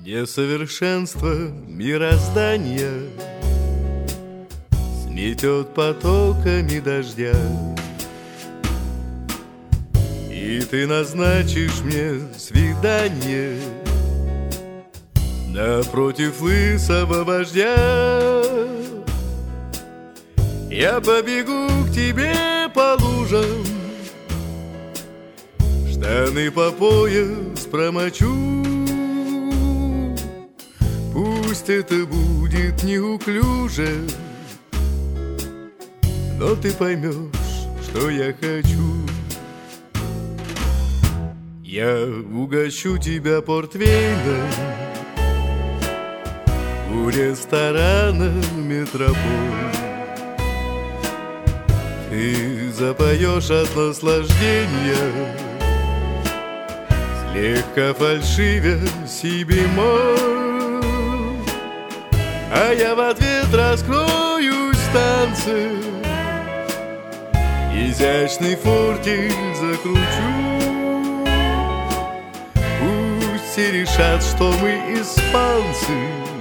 Несовершенство мироздания сметет потоками дождя, и ты назначишь мне свидание напротив лысого вождя. Я побегу к тебе по лужам, штаны по пояс промочу. Пусть это будет неуклюже, но ты поймешь, что я хочу. Я угощу тебя портвейном у ресторана «Метрополь». Ты запоешь от наслаждения, слегка фальшивя си бемоль. А я в ответ раскроюсь в танце, изящный фортель закручу. Пусть все решат, что мы испанцы,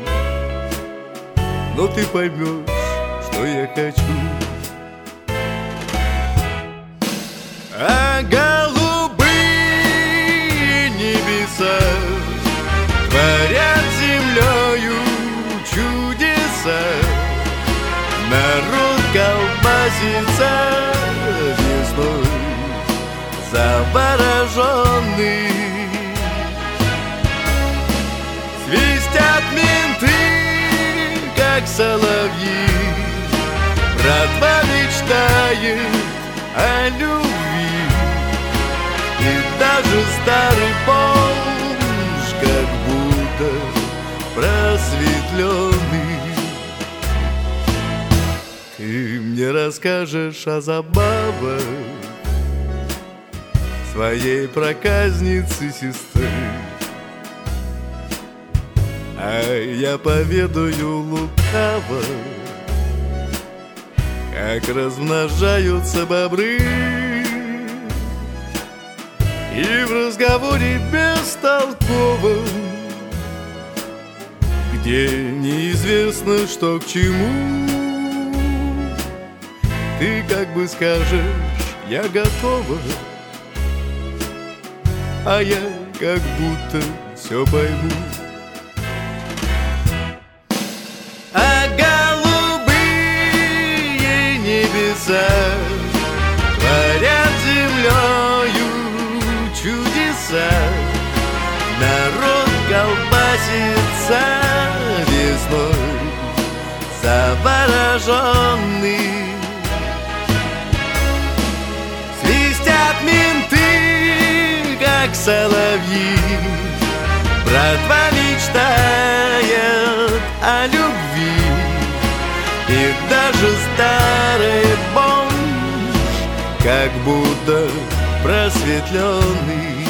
но ты поймешь, что я хочу. А голубые небеса творят землею чудеса. Народ колбасится весной, завороженный. Свистят менты, как соловьи, братва мечтает о любви. И даже старый бомж как будто просветленный. Ты мне расскажешь о забавах своей проказницы сестры, а я поведаю лукаво, как размножаются бобры. И в разговоре бестолковом, где неизвестно, что к чему, ты как бы скажешь: я готова, а я как будто все пойму. А голубые небеса творят землею чудеса. Народ колбасится весной, завороженный. Свистят менты, как соловьи, братва мечтает о любви. И даже старый бомж как будто просветленный.